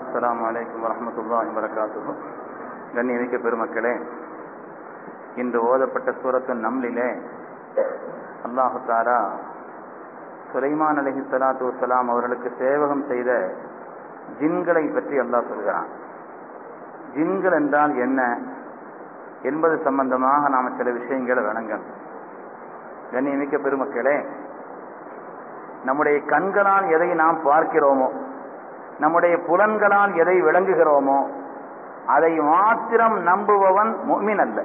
அஸ்ஸலாமு அலைக்கும் வரஹ்மத்துல்லாஹி வபரகாத்துஹு. கண்ணியமிக்க பெருமக்களே, இன்று ஓதப்பட்ட சூரத்து நம்லிலே அல்லாஹு தஆலா சுலைமான் அலைஹிஸ்ஸலாத்து வஸ்ஸலாம் அவர்களுக்கு சேவகம் செய்த ஜின்களை பற்றி அல்லாஹ் சொல்கிறான். ஜின்கள் என்றால் என்ன என்பது சம்பந்தமாக நாம் சில விஷயங்களை விளங்கணும். கண்ணியமிக்க பெருமக்களே, நம்முடைய கண்களால் எதை நாம் பார்க்கிறோமோ, நம்முடைய புலன்களால் எதை விளங்குகிறோமோ அதை மாத்திரம் நம்புபவன் முஃமின் அல்ல.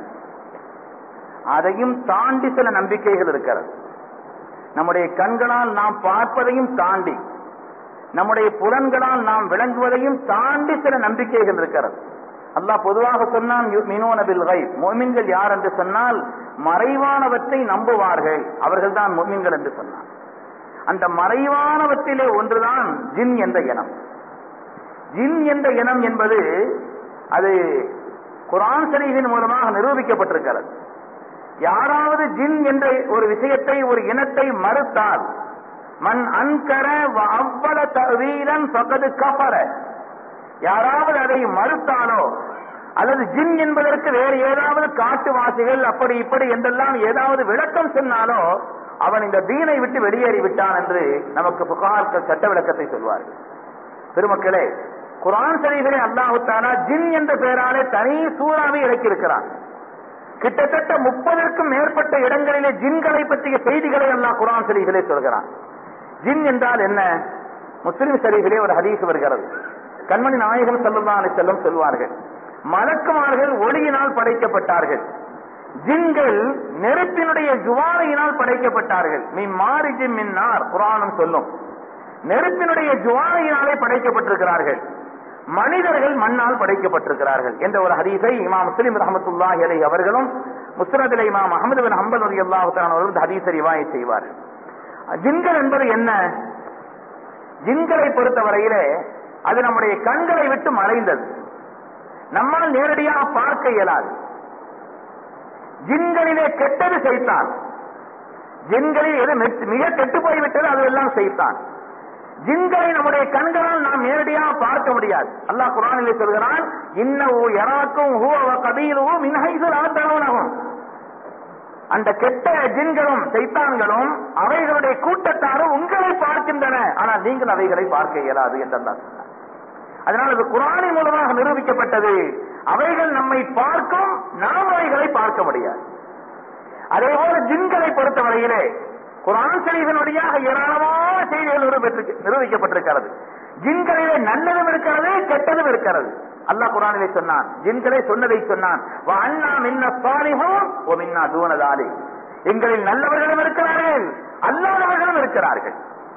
அதையும் தாண்டி சில நம்பிக்கைகள் இருக்கிறது. நம்முடைய கண்களால் நாம் பார்ப்பதையும் தாண்டி, நம்முடைய புலன்களால் நாம் விளங்குவதையும் தாண்டி சில நம்பிக்கைகள் இருக்கிறது. அல்லாஹ் பொதுவாக சொன்னான், யுமினூன பில் கைப். முஃமின்கள் யார் என்று சொன்னால் மறைவானவற்றை நம்புவார்கள், அவர்கள் தான் முஃமின்கள் என்று சொன்னான். அந்த மறைவானவற்றிலே ஒன்றுதான் ஜின் என்ற இனம். ஜின் என்ற இனம் என்பது அது குர்ஆன் ஷரீஃபின் மூலமாக நிரூபிக்கப்பட்டிருக்கிறது. யாராவது ஜின் என்ற ஒரு விஷயத்தை, ஒரு இனத்தை மறுத்தால், மன் அன்கர வ அவ்வல தஅவீலன் ஃபகத் கஃபர, யாராவது அதை மறுத்தாலோ அல்லது ஜின் என்பதற்கு வேறு ஏதாவது காட்டுவாசிகள் அப்படி இப்படி என்றெல்லாம் ஏதாவது விளக்கம் சொன்னாலோ அவன் இந்த தீனை விட்டு வெளியேறி விட்டான் என்று நமக்கு ஃபுகாஹாக்கள் சட்ட விளக்கத்தை சொல்வார்கள். பெருமக்களே, குர்ஆன் ஷரீஃபிலே அல்லாஹ் தஆலா ஜின் என்ற பெயராலே தனி சூறாவை இறக்கியிருக்கிறான். கிட்டத்தட்ட 30க்கும் மேற்பட்ட இடங்களிலே ஜின்களை பற்றிய செய்திகளை அல்லாஹ் குர்ஆன் ஷரீஃபிலே சொல்கிறான். ஜின் என்றால் என்ன? முஸ்லிம் ஷரீஃபிலே ஒரு ஹதீஸ் வருகிறது. கண்மணி நாயகம் ஸல்லல்லாஹு அலைஹி வஸல்லம் சொல்வார்கள், மலக்குமார்கள் ஒளியினால் படைக்கப்பட்டார்கள், ஜின்கள் நெருப்பினுடைய ஜுவாலையினால் படைக்கப்பட்டார்கள். மின் மாரிஜின் மின் நார், குர்ஆனும் சொல்லும். நெருப்பினுடைய ஜுவாலையினாலே படைக்கப்பட்டிருக்கிறார்கள். மனிதர்கள் மண்ணால் படைக்கப்பட்டிருக்கிறார்கள் என்ற ஒரு ஹதீஸை இமாம் முஸ்லிம் ரஹ்மத்துல்லாஹி அலைஹி அவர்களும் முஸ்னதிலே இமாம் அஹ்மது பின் ஹம்பல் ரலியல்லாஹு தஆலா அவர்கள் ஹதீஸை ரிவாயத் செய்வார்கள். ஜின்கள் என்பது என்ன? ஜின்களை பொறுத்தவரையிலே அது நம்முடைய கண்களை விட்டு மறைந்தது, நம்மால் நேரடியாக பார்க்க இயலாது. ஜின்களிலே கெட்டது சைத்தான். ஜின்களில் எது மிக கெட்டு போய்விட்டது அதுவெல்லாம் சைத்தான். ஜின்களை நம்முடைய கண்களால் நாம் நேரடியாக பார்க்க முடியாது. அல்லாஹ் குர்ஆனிலே சொல்கிறான், இன்னஹு யராக்கும் ஹுவ வ கபீலுஹு மின் ஹைஸு லா தரவுனஹும். அந்த கெட்ட ஜின்களும் சைத்தான்களும் அவைகளுடைய கூட்டத்தாரும் உங்களை பார்க்கின்றன, ஆனால் நீங்கள் அவைகளை பார்க்க இயலாது என்று அல்லாஹ் சொன்னார். அதனால் அது குர்ஆனின் மூலமாக நிரூபிக்கப்பட்டது. அவைகள் நம்மை பார்க்கும், நாம் அவைகளை பார்க்க முடியாது. அதே போல ஜின்களை பொறுத்தவரையிலே குர்ஆன் ஷரீஃபினுடைய ஏராளமான செய்திகள் நிரூபிக்கப்பட்டிருக்கிறது. ஜின்களிலே நல்லதும் இருக்கிறது, கெட்டதும் இருக்கிறது. அல்லாஹ் குர்ஆனிலே சொன்னான், ஜின்களை சொன்னதை சொன்னான், வ அன்னா மின்ன ஸாலிஹூன் வ மின்னா தூன ஸாலிஹ். எங்களில் நல்லவர்களும் இருக்கிறார்கள், அல்லாதவர்களும் இருக்கிறார்கள்.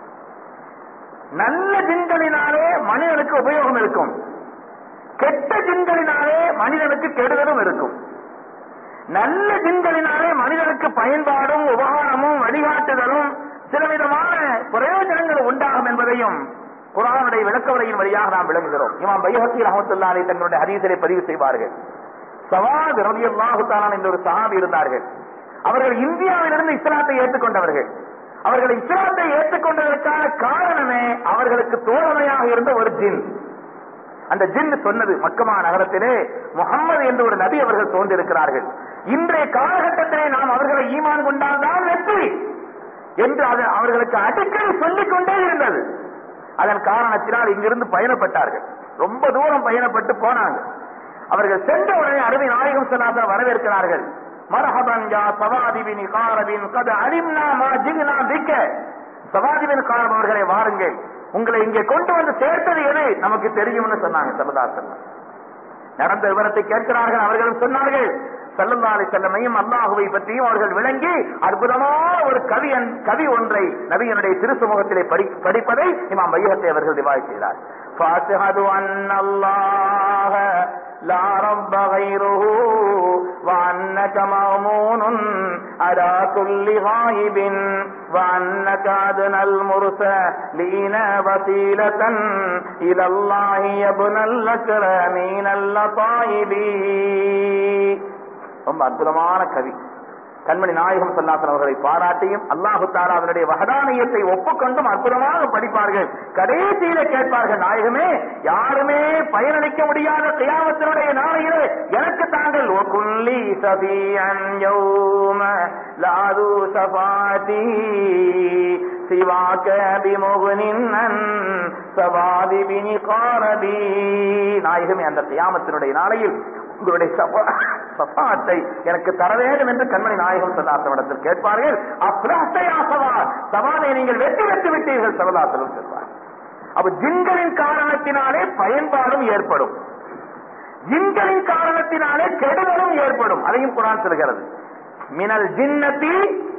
நல்ல ஜின்களினாலே மனிதனுக்கு உபயோகம் இருக்கும், கெட்ட ஜின்களினாலே மனிதனுக்கு கெடுதலும் இருக்கும். நல்ல ஜின்களினாலே மனிதனுக்கு பயன்பாடும் உபகாரமும் வழிகாட்டுதலும் சில விதமான பிரயோஜனங்கள் உண்டாகும் என்பதையும் குர்ஆனுடைய விளக்கவுரையின் வழியாக நாம் விளங்குகிறோம். இமாம் பைஹக்கி ரஹ்மத்துல்லாஹி அலைஹி தங்களுடைய ஹதீஸிலே பதிவு செய்வார்கள், ஸவாத் ரலியல்லாஹு தஆலா என்ற ஒரு சஹாபி இருந்தார்கள். அவர்கள் இந்தியாவிலிருந்து இஸ்லாத்தை ஏற்றுக்கொண்டவர்கள். அவர்கள் இஸ்லாத்தை ஏற்றுக்கொண்டதற்கான காரணமே அவர்களுக்கு தோழமையாக இருந்த ஒரு ஜின். அந்த ஜின் சொன்னது, மக்கமா நகரத்திலே முஹம்மது என்ற ஒரு நபி அவர்கள் தோன்றிருக்கிறார்கள், இன்றைய காலகட்டத்திலே நாம் அவர்களை ஈமான் கொண்டால்தான் வெற்றி என்று அவர்களுக்கு அடிக்கடி சொல்லிக் கொண்டே இருந்தது. அதன் காரணத்தினால் இங்கிருந்து பயணப்பட்டார்கள். ரொம்ப தூரம் பயணப்பட்டு போனாங்க. அவர்கள் சென்ற உடனே அருமை நாயகம் ஸல்லல்லாஹு அலைஹி வரவேற்கிறார்கள். மர்ஹபன் யா ஸவாதி பின் காரபின் கத் அலிம்னா மா ஜினா பிக்க. ஸவாதி பின் காரப் அவர்களை வாருங்கள், உங்களை இங்கே கொண்டு வந்து சேர்த்தது எது நமக்கு தெரியும்னு சொன்னாங்க ஸல்லல்லாஹு அலைஹி வஸல்லம். நடந்த விவரத்தை கேட்கிறார்கள். அவர்களும் சொன்னார்கள், ஸல்லல்லாஹு அலைஹி வஸல்லமையும் அல்லாஹுவை பற்றியும் அவர்கள் விளங்கி அற்புதமான ஒரு கவி ஒன்றை நபியினுடைய திருசமூகத்திலே படிப்பதை இமாம் பைஹக்கி அவர்கள் ரிவாயத் செய்தார். ஃபஅஷ்ஹது அன்னல்லாஹ லா ரப்ப கைருஹு வ அன்னக மஅமூனுன் அலா குல்லி காயிபின் வ அன்னக அத்னல் முர்ஸலீன வஸீலத்தன் இலல்லாஹி யப்னல் அக்ரமீனல் லதாயிபி. ரொம்ப அற்புதமான கவி. கண்மணி நாயகம் ஸல்லல்லாஹு அலைஹி அவர்களை பாராட்டியும் அல்லாஹு தஆலா அவருடைய வஹதானியத்தை ஒப்புக்கொண்டும் அற்புதமாக படிப்பார்கள். கடைசியில கேட்பார்கள், நாயகமே, யாருமே பயனளிக்க முடியாத கியாமத்தினுடைய நாளையிலே எனக்கு தாங்கள் வகுல்லி சபியன் யௌம லாது சபாதி சிவாக பிமுகனின் சவாதி பினிகாரபி. நாயகமே, அந்த கியாமத்தினுடைய நாளையில் உங்களுடைய சஃபாத்தை எனக்கு தர வேண்டும் என்று கண்மணி நாயகம் ஸல்லல்லாஹு அலைஹி வஸல்லம் கேட்பார்கள். அப்ராஹ்தயா சவாத், சவாலை நீங்கள் வெற்றி பெற்று விட்டீர்கள் ஸல்லல்லாஹு அலைஹி வஸல்லம் சொல்வார். அப்ப ஜின்களின் காரணத்தினாலே பயன்பாடும் ஏற்படும், ஜின்களின் காரணத்தினாலே கெடுதலும் ஏற்படும். அதையும் குர்ஆன் சொல்கிறது. மினல் ஜின்னதி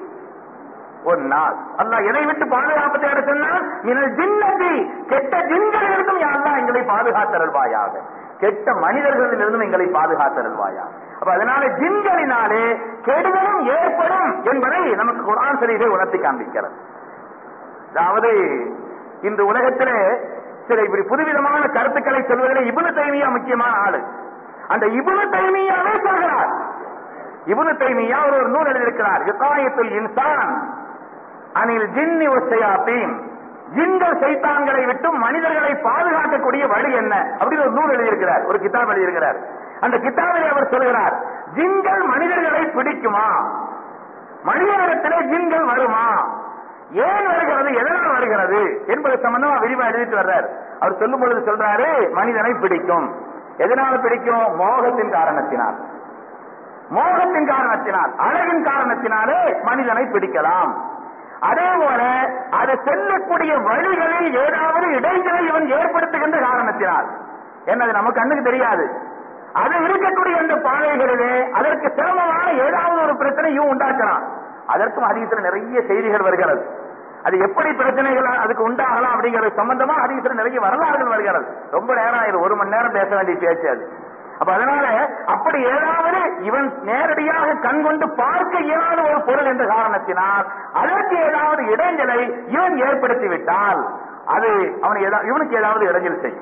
ஒன்னாஸ், அல்லாஹ் எதை விட்டு பாதுகாப்பு தேட சொன்னால் மினல் ஜின்னதி, கெட்ட ஜின்களிலிருந்தும் யா அல்லாஹ் எங்களை பாதுகாத்தருள்வாயாக, கெட்ட மனிதர்களிலிருந்தும் எங்களை பாதுகாத்தருள்வாயா. அப்ப அதனால ஜின்களினாலே கெடுதலும் ஏற்படும் என்பதை நமக்கு குர்ஆன் ஷரீஃபை உணர்த்தி காண்பிக்கிறது. அதாவது இந்த உலகத்திலே சில இப்படி புதுவிதமான கருத்துக்களை சொல்வதிலே இப்னு தைமியா முக்கியமான ஆளு. அந்த இப்னு தைமியாவே சொல்கிறார். இப்னு தைமியா ஒரு நூல் எழுதியிருக்கிறார், விகாயத்துல் இன்சான் அனில் ஜின்னி வஸ்ஸயாத்தீன், ஜின்கள் சைத்தான்களை விட்டு மனிதர்களை பாதுகாக்கக்கூடிய வழி என்ன அப்படின்னு ஒரு நூல் எழுதியிருக்கிறார், ஒரு கிதாப் எழுதியிருக்கிறார். அந்த கிதாபிலே அவர் சொல்கிறார், ஜின்கள் மனிதர்களை பிடிக்குமா, மனிதனிடத்திலே ஜின்கள் வருமா, ஏன் வருகிறது, எதனால் வருகிறது என்பது சம்பந்தமா விரிவா எழுதிட்டு வர்றார். அவர் சொல்லும் பொழுது சொல்றாரு, மனிதனை பிடிக்கும். எதனால பிடிக்கும்? மோகத்தின் காரணத்தினால், மோகத்தின் காரணத்தினால், அழகின் காரணத்தினாலே மனிதனை பிடிக்கலாம். அதே போல அது செல்லக்கூடிய வழிகளில் ஏதாவது இடைஞ்சலை இவன் ஏற்படுத்துகின்ற காரணத்தினால், என்னது நமக்கு கண்ணுக்கு தெரியாது, அது இருக்கக்கூடிய அந்த பாதைகளிலே அதற்கு சிரமமான ஏதாவது ஒரு பிரச்சனையும் உண்டாக்கலாம். அதற்கும் ஹதீஸ்ல நிறைய செய்திகள் வருகிறது. அது எப்படி பிரச்சனைகள் அதுக்கு உண்டாகலாம் அப்படிங்கிறது சம்பந்தமா ஹதீஸ்ல நிறைய வரலாறுகள் வருகிறது. ரொம்ப நேரம் ஆயிடும், 1 மணி நேரம் பேச வேண்டிய பேச்சு அது. அப்ப அதனால அப்படி ஏதாவது இவன் நேரடியாக கண்கொண்டு பார்க்க இயலாத ஒரு பொருள் என்ற காரணத்தினால் அதற்கு ஏதாவது இடைஞ்சலை இவன் ஏற்படுத்தி விட்டால் அது இவனுக்கு ஏதாவது இடைஞ்சல் செய்யும்.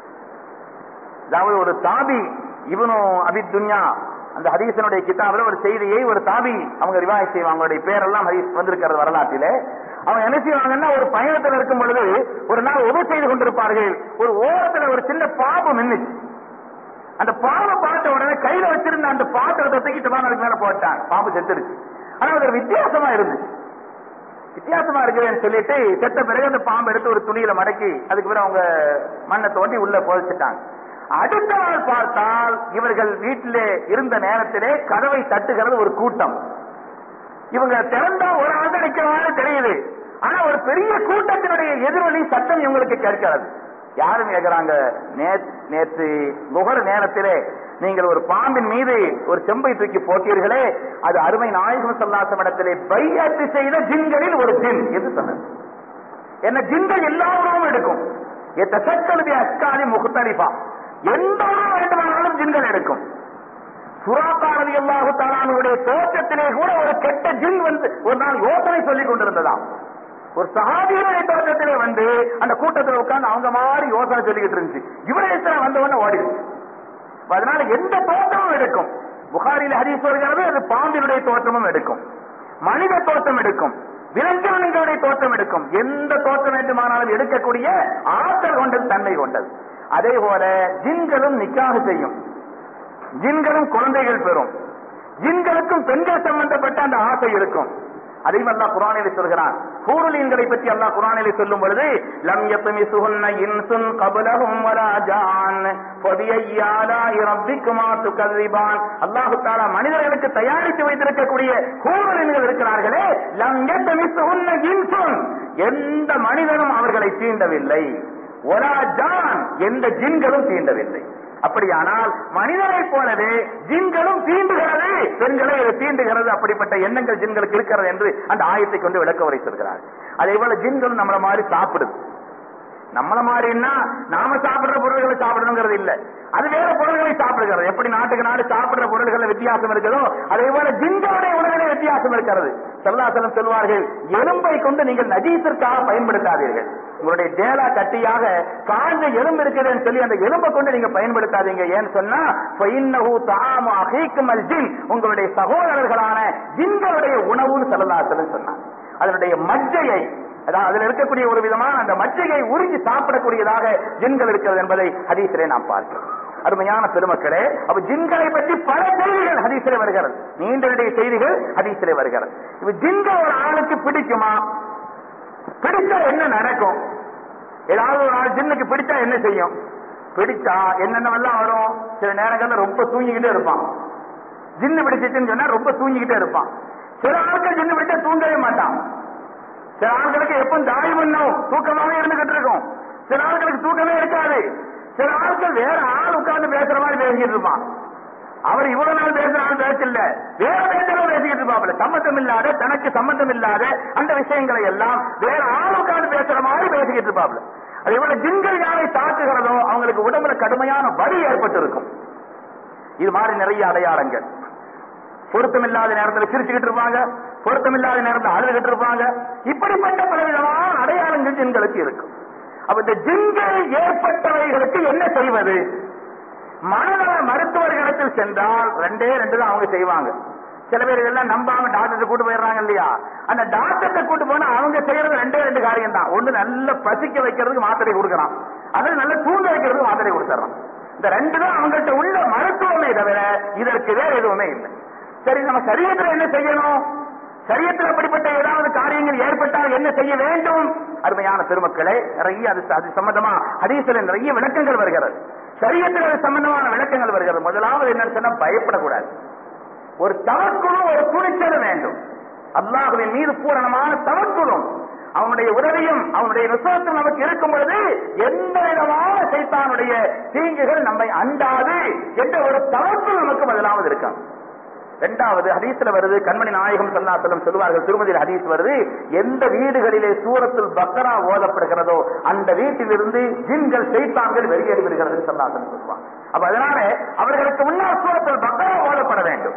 அதாவது ஒரு தாபி இப்னு அபி துன்யா அந்த ஹதீஸனுடைய கிதாபில் ஒரு செய்தியை ஒரு தாபி அவங்க ரிவாயத் செய்வாங்க. அவங்களுடைய பேரெல்லாம் ஹதீஸ் வந்திருக்கிறது வரலாற்றிலே. அவங்க என்ன செய்வாங்கன்னா, ஒரு பயணத்தில் இருக்கும் பொழுது ஒரு நாள் உதவி செய்து கொண்டிருப்பார்கள். ஒரு ஓரத்தில் ஒரு சின்ன பாம்பு மின்னுச்சு. அந்த பாம்பை பார்த்த உடனே கையில வச்சிருந்த அந்த பாத்திரத்தை தூக்கிட்டு அதுக்கு மேல போட்டான். பாம்பு செத்துருச்சு. ஆனா அது ஒரு வித்தியாசமா இருந்துச்சு. வித்தியாசமா இருக்குன்னு சொல்லிட்டு செத்த பிறகு அந்த பாம்பு எடுத்து ஒரு துணியில மடக்கி அதுக்கு பிறகு அவங்க மண்ணை தோண்டி உள்ள புதைச்சிட்டாங்க. அடுத்த நாள் பார்த்தால் இவர்கள் வீட்டிலே இருந்த நேரத்திலே கதவை தட்டுகிறது ஒரு கூட்டம். இவங்க திறந்தா ஒரு ஆள் நிற்கிறவாறு தெரியுது. ஆனா ஒரு பெரிய கூட்டத்தினுடைய எதிரொலி சத்தம் இவங்களுக்கு கேட்கிறது. யாரும் கேட்கிறாங்க, நேற்று நுகர் நேரத்திலே நீங்கள் ஒரு பாம்பின் மீது ஒரு செம்பை தூக்கி போட்டீர்களே, அது அருமை நாயகம் ஸல்லல்லாஹு அலைஹி இடத்திலே பைஅத் செய்த ஜின்களில் ஒரு ஜின் என்று சொன்னது. என்ன, ஜின்கள் எல்லா உணவும் எடுக்கும். எத்தசக்கலுடைய அஸ்காரி முக்தலிஃபா, எந்த உணவு வேண்டுமானாலும் ஜின்கள் எடுக்கும். சுராக்கா ரலியல்லாஹு தஆலாவுடைய தோற்றத்திலே கூட ஒரு கெட்ட ஜின் வந்து ஒரு நாள் யோசனை சொல்லிக் கொண்டிருந்ததாம். ஒரு சஹாபியுடைய தோற்றத்திலே வந்து அந்த கூட்டத்தில் உட்கார்ந்து அவங்க மாதிரி யோசனை சொல்லிக்கிட்டு இருந்துச்சு. இவரே வந்தவன ஓடிடுச்சு. அதனால எந்த தோற்றமும் எடுக்கும். புகாரில ஹதீஸ் வருகிறது, அது பாம்பினுடைய தோற்றமும் எடுக்கும், மனித தோற்றம் எடுக்கும், விலங்கினங்களுடைய தோற்றம் எடுக்கும். எந்த தோற்றம் வேண்டுமானாலும் எடுக்கக்கூடிய ஆற்றல் கொண்டது, தன்மை கொண்டது. அதே போல ஜின்களும் நிக்காஹ் செய்யும், ஜின்களும் குழந்தைகள் பெறும், ஜின்களுக்கும் பெண்கள் சம்பந்தப்பட்ட அந்த ஆசை இருக்கும். அதையும் அல்லாஹ் குர்ஆனிலே சொல்கிறான். ஹூருலீன்களை பற்றி அல்லாஹ் குர்ஆனிலே சொல்லும் பொழுது, லம் யத்மிசுஹுன்ன இன்சுன் கப்லஹும் வலா ஜான் ஃபபியய்யி ஆலாஇ ரப்பிக்குமா துகذிபான். அல்லாஹ் தஆலா மனிதர்களுக்கு தயாரித்து வைத்திருக்கக்கூடிய ஹூருலீன்கள் இருக்கிறார்களே, லம் யத்மிசுஹுன்ன இன்சுன், எந்த மனிதனும் அவர்களை தீண்டவில்லை, வலா ஜான், எந்த ஜின்களும் தீண்டவில்லை. அப்படியானால் மனிதனை போலவே ஜின்களும் தீண்டுகிறது, பெண்களை தீண்டுகிறது. அப்படிப்பட்ட எண்ணங்கள் ஜின்களுக்கு இருக்கிறது என்று அந்த ஆயத்தை கொண்டு விளக்க உரை சொல்கிறார். அதே போல ஜின்களும் நம்மள மாதிரி சாப்பிடுது. நம்மள மாதிரின்னா நாம சாப்பிடுற பொருள்களை சாப்பிடணுங்கிறது இல்ல, அது வேற பொருள்களை சாப்பிடுகிறது. எப்படி நாட்டுக்கு நாடு சாப்பிடுற பொருள்கள் வித்தியாசம் இருக்கிறதோ அதே போல ஜின்களுடைய உணவிலே வித்தியாசம் இருக்கிறது. ஸல்லல்லாஹு அலைஹி வஸல்லம் சொல்வார்கள், எறும்பை கொண்டு நீங்கள் நஜீஸிற்காக பயன்படுத்தாதீர்கள். உங்களுடைய டேலா கட்டியாக காஞ்ச எலும்பு இருக்குதுன்னு சொல்லி அந்த எலும்பை கொண்டு நீங்க பயன்படுத்தாதீங்க. ஏன்னு சொன்னா உங்களுடைய சகோதரர்களான ஜின்களுடைய உணவுன்னு ஸல்லல்லாஹு சொன்னாங்க. அதனுடைய மஜ்ஜையை, அதாவது அதில் இருக்கக்கூடிய ஒரு விதமான அந்த மஜ்ஜையை உறிஞ்சி சாப்பிடக்கூடியதாக ஜின்கள் இருக்கிறது என்பதை ஹதீஸிலே நாம் பார்க்கிறோம். அருமையான பெருமக்களே, அப்ப ஜின்களை பற்றி பல செய்திகள் ஹதீஸிலே வருகிறது, நீண்ட செய்திகள் ஹதீஸிலே வருகிறது. இப்ப ஜின்கள் ஒரு ஆளுக்கு பிடிக்குமா? பிடிச்சா என்ன நடக்கும்? ஏதாவது ஒரு ஆள் ஜின்னுக்கு பிடிச்சா என்ன செய்யும்? பிடிச்சா என்னென்னவெல்லாம் வரும். சில நேரங்கள்ல ரொம்ப தூங்கிக்கிட்டே இருப்பான். ஜின்னு பிடிச்சிச்சுன்னு சொன்னா ரொம்ப தூங்கிக்கிட்டே இருப்பான். சில ஆட்கள் ஜின்னு பிடிச்சா தூங்கவே மாட்டான். சில ஆட்களுக்கு எப்பவும் தாய் பண்ணும் தூக்கமாவே இருந்துகிட்டு இருக்கும். சில ஆட்களுக்கு தூக்கமே இருக்காது. சில ஆட்கள் வேற ஆள் உட்கார்ந்து பேசுற மாதிரி பேசிக்கிட்டு இருப்பான். அவர் இவ்வளவு நாள் பேசுற ஆள் பேசல, வேற பேசுறவங்க பேசிக்கிட்டு இருப்பாப்ல. சம்பந்தம் இல்லாத, தனக்கு சம்பந்தம் இல்லாத அந்த விஷயங்களை எல்லாம் வேற ஆள் உட்கார்ந்து பேசுற மாதிரி பேசிக்கிட்டு இருப்பாப்ல. அது இவ்வளவு ஜின்கள் யாரை தாக்குகிறதோ அவங்களுக்கு உடம்புல கடுமையான வலி ஏற்பட்டு இருக்கும். இது மாதிரி நிறைய அடையாளங்கள். பொருத்தம் இல்லாத நேரத்தில் சிரிச்சுக்கிட்டு இருப்பாங்க, பொருத்தம் இல்லாத நேரத்தில் அழுதுகிட்டு இருப்பாங்க. இப்படிப்பட்ட பல விதமான அடையாளங்கள் ஜின்களுக்கு இருக்கும். அப்ப இந்த ஜின்கள் ஏற்பட்டவைகளுக்கு என்ன செய்வது? மனநல மருத்துவர்களிடத்தில் சென்றால் ரெண்டே தான் அவங்க செய்வாங்க. சில பேர் இதெல்லாம் நம்பாம டாக்டர் கூட்டு போயிடுறாங்க இல்லையா? அந்த டாக்டர் கூட்டு போனா அவங்க செய்யறது ரெண்டே காரியம் தான். ஒண்ணு நல்ல பசிக்க வைக்கிறதுக்கு மாத்திரை கொடுக்கறான், அது நல்ல தூங்க வைக்கிறதுக்கு மாத்திரை கொடுத்துறான். இந்த ரெண்டு தான் அவங்கள்ட்ட உள்ள மருத்துவமே தவிர இதற்கு வேற எதுவுமே இல்லை. சரி, நம்ம சரீரத்தில் என்ன செய்யணும்? சரீரத்தில் அப்படிப்பட்ட ஏதாவது காரியங்கள் ஏற்பட்டால் என்ன செய்ய வேண்டும்? அருமையான பெருமக்களே, நிறைய அது சம்பந்தமா ஹதீஸில் நிறைய விளக்கங்கள் வருகிறது. சரீரத்தில் அது சம்பந்தமான விளக்கங்கள் வருகிறது. முதலாவது என்னன்னு சொன்னா, பயப்படக்கூடாது. ஒரு தவக்குழும் ஒரு துணிச்சலும் வேண்டும். அல்லாஹ்வின் மீது பூரணமான தவக்குழும் அவனுடைய உதவியும் அவனுடைய நுசரத்தும் நமக்கு இருக்கும் பொழுது எந்த விதமான சைத்தானுடைய தீங்குகள் நம்மை அண்டாது என்ற ஒரு தவக்குள் நமக்கு முதலாவது இருக்கான். இரண்டாவது ஹதீஸ்ல வருது, கண்மணி நாயகம் ஸல்லல்லாஹு அலைஹி வஸல்லம் சொல்லுவார்கள், திருமதியில் ஹதீஸ் வருது, எந்த வீடுகளிலே சூரத்துல் பக்ரா ஓதப்படுகிறதோ அந்த வீட்டிலிருந்து ஜின்கள் சைத்தான்கள் வெளியேறி விடுகிறது ஸல்லல்லாஹு அலைஹி வஸல்லம் சொல்லுவாங்க. அப்ப அதனால அவர்களுக்கு முன்னால் சூரத்துல் பக்ரா ஓதப்பட வேண்டும்.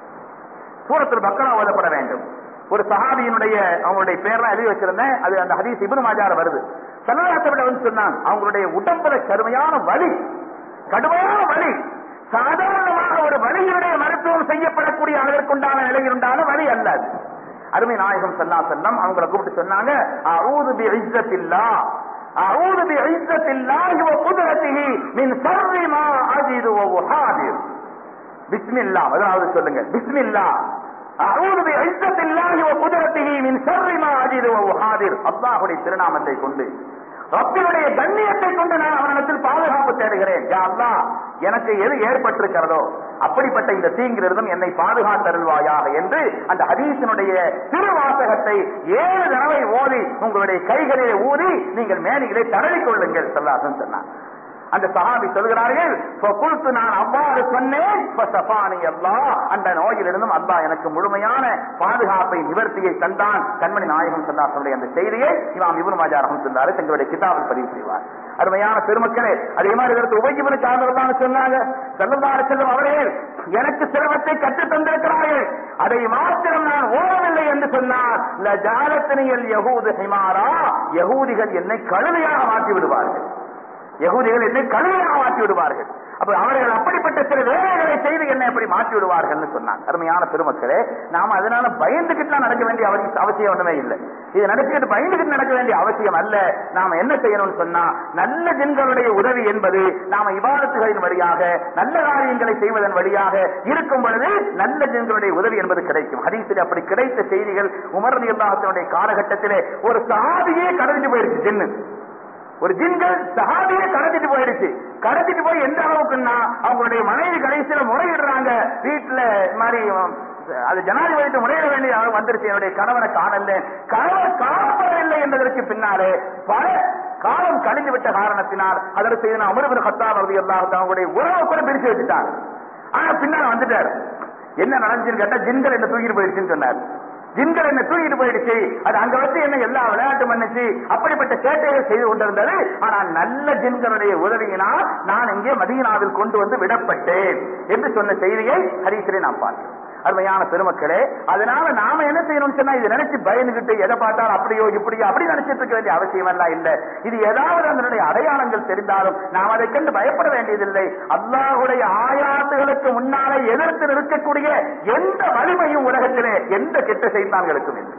சூரத்துல் பக்ரா ஓதப்பட வேண்டும். ஒரு சஹாபியினுடைய அவங்களுடைய பேர்லாம் எழுதி வச்சிருந்தேன், அது அந்த ஹதீஸ் இப்னு மாஜால வருது. ஸல்லல்லாஹு அலைஹி வஸல்லம் சொன்னாங்க, அவங்களுடைய உடம்புல கடுமையான வலி, கடுமையான வலி, சாதாரணமாக ஒரு வலியினுடைய மருத்துவம் செய்யப்படக்கூடிய அளவிற்குண்டான நிலையில் உண்டான வலி அல்ல. அருமை நாயகம் ஸல்லல்லாஹு அலைஹி வஸல்லம் அவங்களை கூப்பிட்டு சொன்னாங்க, அஊது பிஇஸ்ஸத்தில்லாஹ், அஊது பிஇஸ்ஸத்தில்லாஹி வ குத்ரத்திஹி மின் ஷர்ரி மா அஜிது வ உஹாதிர். பிஸ்மில்லாஹ், அதாவது சொல்லுங்க, பிஸ்மில்லாஹ், அஊது பிஇஸ்ஸத்தில்லாஹி வ குத்ரத்திஹி மின் ஷர்ரி மா அஜிது வ உஹாதிர். அல்லாஹ்வுடைய திருநாமத்தை கொண்டு, ரப்பினுடைய கண்ணியத்தை கொண்டு நான் அவனிடத்தில் பாதுகாப்பு தேடுகிறேன். யா அல்லாஹ், எனக்கு எது ஏற்பட்டிருக்கிறதோ அப்படிப்பட்ட இந்த தீங்கிலிருந்தும் என்னை பாதுகாத்தருள்வாயாக என்று அந்த ஹதீஸினுடைய திருவாசகத்தை 7 தடவை ஓதி உங்களுடைய கைகளிலே ஊதி நீங்கள் மேனிகளை தடவிக் கொள்ளுங்கள் ஸல்லல்லாஹு அலைஹி வஸல்லம். அந்த சஹாபி சொல்கிறார்கள், நான் அவ்வாறு சொன்னேன், அந்த நோயிலிருந்தும் அல்லாஹ் எனக்கு முழுமையான பாதுகாப்பை நிவர்த்தியை தந்தான். கண்மணி நாயகம் ஸல்லல்லாஹு அலைஹி வஸல்லம் அந்த செய்தியை இமாம் இப்னு மாஜா ரஹ்மத்துல்லாஹி தங்களுடைய கிதாபில் பதிவு செய்வார். அருமையான பெருமக்களே, அதே மாதிரி இதற்கு உபய் இப்னு காப் ரலியல்லாஹு சொன்னாங்க, ஸல்லல்லாஹு அலைஹி வஸல்லம் அவர்கள் எனக்கு செல்வத்தை கற்றுத் தந்திருக்கிறார்கள், அதை மாத்திரம் நான் ஓடவில்லை என்று சொன்னார். லஜாலத்னியல் யஹூது ஹிமாரா, யஹூதிகள் என்னை கழுதையாக மாற்றி விடுவார்கள், யகூதிகள் என்னை கழுதையாக மாற்றி விடுவார்கள். அப்ப அவர்கள் அப்படிப்பட்ட சில வேலைகளை செய்து என்னை எப்படி மாற்றி விடுவார்கள் சொன்னாங்க. அருமையான பெருமக்களே, நாம அதனால பயந்துகிட்டு நடக்க வேண்டிய அவசியம் ஒண்ணுமே இல்லை. இது நடக்கிட்டு பயந்துகிட்டு நடக்க வேண்டிய அவசியம் அல்ல. நாம என்ன செய்யணும்னு சொன்னா, நல்ல ஜின்களுடைய உதவி என்பது நாம இபாதத்துகளின் வழியாக நல்ல காரியங்களை செய்வதன் வழியாக இருக்கும் பொழுது நல்ல ஜின்களுடைய உதவி என்பது கிடைக்கும். ஹதீஸில் அப்படி கிடைத்த செய்திகள், உமர் ரலியல்லாஹு அன்ஹு காலகட்டத்திலே ஒரு சஹாபியே கடந்து போயிருச்சு ஜின்னு. ஒரு ஜின்கள் சஹாபியை கடத்திட்டு போயிடுச்சு. கடத்திட்டு போய் எந்த அளவுக்குன்னா, அவங்களுடைய மனைவி கடைசியில முறையிடுறாங்க வீட்டுல, மாதிரி அது ஜனாதிபதி முறையிட வேண்டிய அளவு வந்துருச்சு, என்னுடைய கணவனை காணல, கணவர் காணப்படவில்லை என்பதற்கு பின்னாலே பல காலம் கழிந்து விட்ட காரணத்தினால் அதற்கு உமர் இப்னு கத்தாப் ரலியல்லாஹு அன்ஹு அவங்களுடைய உறவை கூட பிரிச்சு வச்சுட்டாங்க. ஆனா பின்னால வந்துட்டார். என்ன நடந்துச்சுன்னு கேட்டா, ஜின்கள் என்ன தூக்கிட்டு போயிடுச்சுன்னு சொன்னார். ஜின்கள் என்ன தூக்கிட்டு போயிடுச்சு, அது அங்க வச்சு என்ன எல்லா விளையாட்டு பண்ணுச்சு, அப்படிப்பட்ட சேட்டைகள் செய்து கொண்டிருந்தது. ஆனால் நல்ல ஜின்களுடைய உதவியினால் நான் இங்கே மதீனாவில் கொண்டு வந்து விடப்பட்டேன் என்று சொன்ன செய்தியை ஹதீஸிலே நாம் பார்க்கிறோம். அருமையான பெருமக்களே, அதனால நாம என்ன செய்யணும்னு சொன்னா, இது நினைச்சு பயந்துகிட்டு எதை பார்த்தாலும் அப்படியோ இப்படியோ அப்படி நினைச்சிட்டு இருக்க வேண்டிய அவசியம் எல்லாம் இல்லை. இது ஏதாவது அதனுடைய அடையாளங்கள் தெரிந்தாலும் நாம் அதை கண்டு பயப்பட வேண்டியதில்லை. அல்லாஹ்வுடைய ஆயாத்துகளுக்கு முன்னாலே எதிர்த்து நிற்கக்கூடிய எந்த வலிமையும் உலகத்திலே எந்த கெட்ட சைத்தான்களுக்கும் இல்லை.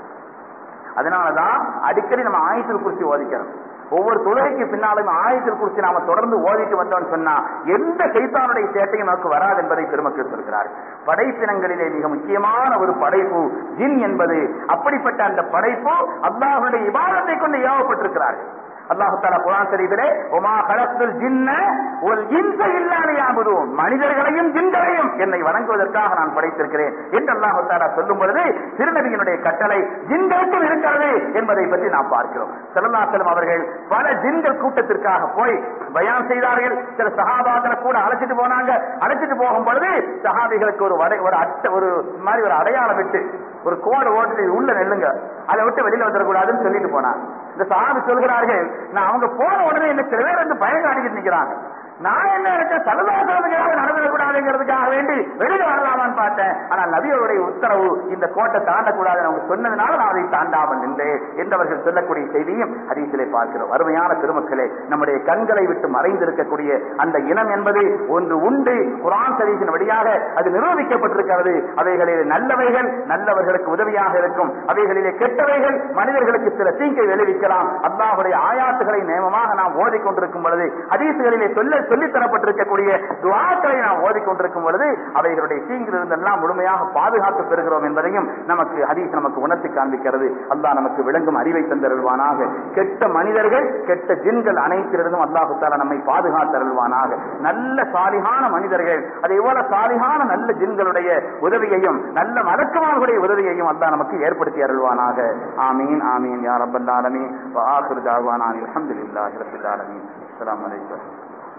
அதனாலதான் அடிக்கடி நம்ம ஆயத்துல் குர்சி ஓதிக்கிறோம். ஒவ்வொரு தொழுகைக்கு பின்னாலும் ஆயத்துல் குர்சி நாம தொடர்ந்து ஓதிட்டு வந்தோம்னு சொன்னா எந்த சைத்தானுடைய சேட்டையும் நமக்கு வராது என்பதை பெருமக்கள் சொல்கிறார். படைப்பினங்களிலே மிக முக்கியமான ஒரு படைப்பு ஜின் என்பது. அப்படிப்பட்ட அந்த படைப்பு அல்லாஹ்வுடைய இபாதத்தை கொண்டு ஏவப்பட்டிருக்கிறார்கள். அல்லாஹ் தஆலா குர்ஆன் ஷரீஃபிலே வமா கலக்துல் ஜின்ன வல் இன்ஸ இல்லா லியஅபுதூன், மனிதர்களையும் ஜின்களையும் என்னை வணங்குவதற்காக நான் படைத்திருக்கிறேன் என்று அல்லாஹ் தஆலா சொல்லும் பொழுது திருநபியினுடைய கட்டளை ஜின்களுக்கும் இருக்கிறது என்பதை பற்றி நாம் பார்க்கிறோம். ஸல்லல்லாஹு அலைஹி வஸல்லம் அவர்கள் பல ஜின்கள் கூட்டத்திற்காக போய் பயான் செய்தார்கள். சில சஹாபாக்களை கூட அழைச்சிட்டு போனாங்க. அழைச்சிட்டு போகும் பொழுது சஹாபிகளுக்கு ஒரு அடையாளம் விட்டு ஒரு கோடு ஓட்டு உள்ள நெல்லுங்க, அதை விட்டு வெளியில வந்துடக்கூடாதுன்னு சொல்லிட்டு போனாங்க. இந்த சஹாபி சொல்கிறார்கள், நான் அவங்க போன உடனே என்ன சில பேர் வந்து பயங்க அடிக்கிட்டு நிக்கிறாங்க. நான் என்ன நினைச்சேன், சல்லல்லாஹு நடந்துடக்கூடாதுங்கிறதுக்காக வேண்டி வெளியில வரலாமான்னு பார்த்தேன். ஆனால் நபியோருடைய உத்தரவு இந்த கோட்டை தாண்டக்கூடாதுன்னு அவங்க சொன்னதுனால நான் அதை தாண்டாமல் நின்றேன் என்றவர்கள் சொல்லக்கூடிய செய்தியும் ஹதீஸிலே பார்க்கிறோம். அருமையான பெருமக்களே, நம்முடைய கண்களை விட்டு மறைந்திருக்கக்கூடிய அந்த இனம் என்பது ஒன்று உண்டு. குர்ஆன் ஹதீஸின் வழியாக அது நிரூபிக்கப்பட்டிருக்கிறது. அவைகளில் நல்லவைகள் நல்லவர்களுக்கு உதவியாக இருக்கும், அவைகளிலே கெட்டவைகள் மனிதர்களுக்கு சில தீங்கை விளைவிக்கலாம். அல்லாஹ்வுடைய ஆயாத்துகளை நேமமாக நாம் ஓதிக்கொண்டிருக்கும் பொழுது, ஹதீஸ்களிலே சொல்லித் தரப்பட்டிருக்கக்கூடிய துஆக்களை நாம் ஓதிக்கொண்டிருக்கும் பொழுது அவைகளுடைய தீங்கிலிருந்தெல்லாம் முழுமையாக பாதுகாப்பு பெறுகிறோம் என்பதையும் நமக்கு ஹதீஸ் நமக்கு உணர்த்தி காண்பிக்கிறது. அல்லாஹ் நமக்கு விளங்கும் அறிவை தந்தருள்வானாக. கெட்ட மனிதர்கள் கெட்ட ஜின்கள் அனைத்திலிருந்தும் அல்லாஹ் தஆலா நம்மை பாதுகாத்தருள்வானாக. நல்ல சாலிஹான மனிதர்கள் அதே போல சாலிஹான நல்ல ஜின்களுடைய உதவியையும் நல்ல மலக்குமார்களுடைய உதவியையும் அல்லாஹ் நமக்கு ஏற்படுத்தி அருள்வானாக. ஆமீன் ஆமீன் யா ரப்பல் ஆலமீன். வ ஆகிரு தஅவானா அல்ஹம்துலில்லாஹி ரப்பில் ஆலமீன். அஸ்ஸலாமு அலைக்கும்.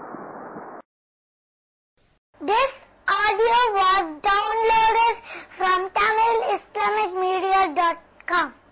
This audio was downloaded from TamilIslamicMedia.com.